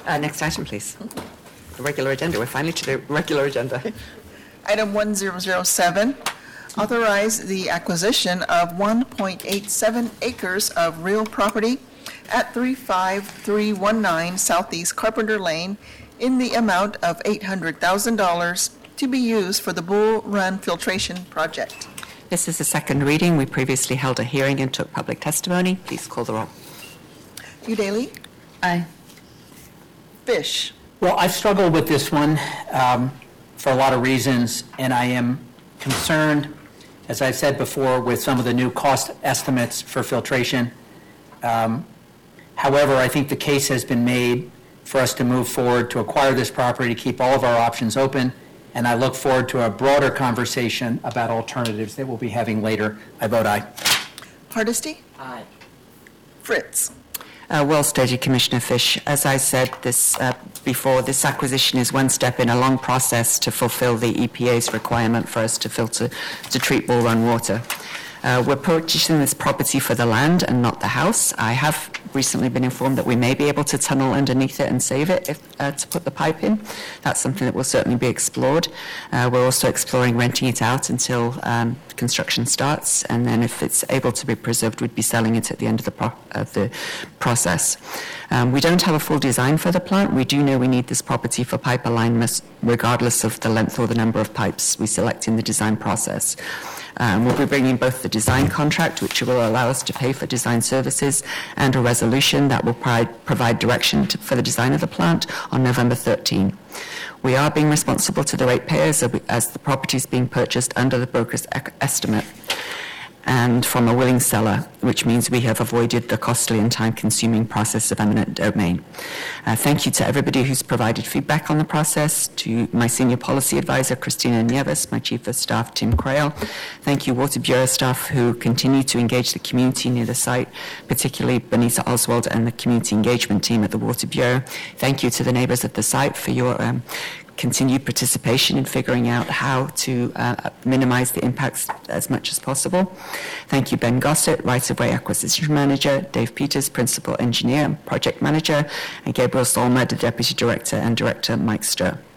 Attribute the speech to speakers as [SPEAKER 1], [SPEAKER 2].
[SPEAKER 1] Next item, please. The regular agenda. We're finally to the regular agenda.
[SPEAKER 2] Item 1007, authorize the acquisition of 1.87 acres of real property at 35319 Southeast Carpenter Lane in the amount of $800,000 to be used for the Bull Run Filtration Project.
[SPEAKER 1] This is the second reading. We previously held a hearing and took public testimony. Please call the roll.
[SPEAKER 2] Udaley?
[SPEAKER 3] Aye.
[SPEAKER 2] Fish?
[SPEAKER 4] Well, I've struggled with this one for a lot of reasons, and I am concerned, as I've said before, with some of the new cost estimates for filtration. However, I think the case has been made for us to move forward to acquire this property, to keep all of our options open, and I look forward to a broader conversation about alternatives that we'll be having later. I vote aye.
[SPEAKER 2] Hardesty?
[SPEAKER 3] Aye.
[SPEAKER 2] Fritz?
[SPEAKER 1] Well stated, Commissioner Fish. As I said before, this acquisition is one step in a long process to fulfill the EPA's requirement for us to treat Bull Run water. We're purchasing this property for the land and not the house. I have recently been informed that we may be able to tunnel underneath it and save it to put the pipe in. That's something that will certainly be explored. We're also exploring renting it out until construction starts, and then if it's able to be preserved, we'd be selling it at the end of the process. We don't have a full design for the plant. We do know we need this property for pipe alignment, regardless of the length or the number of pipes we select in the design process. We'll be bringing both the design contract, which will allow us to pay for design services, and a resolution that will provide direction for the design of the plant on November 13. We are being responsible to the ratepayers as the property is being purchased under the broker's estimate and from a willing seller, which means we have avoided the costly and time-consuming process of eminent domain. Thank you to everybody who's provided feedback on the process, to my senior policy advisor, Christina Nieves, my chief of staff, Tim Crail. Thank you, Water Bureau staff who continue to engage the community near the site, particularly Benita Oswald and the community engagement team at the Water Bureau. Thank you to the neighbors of the site for your continued participation in figuring out how to minimize the impacts as much as possible. Thank you, Ben Gossett, Right-of-Way Acquisition Manager, Dave Peters, Principal Engineer and Project Manager, and Gabriel Solmer, the Deputy Director, and Director Mike Sturr.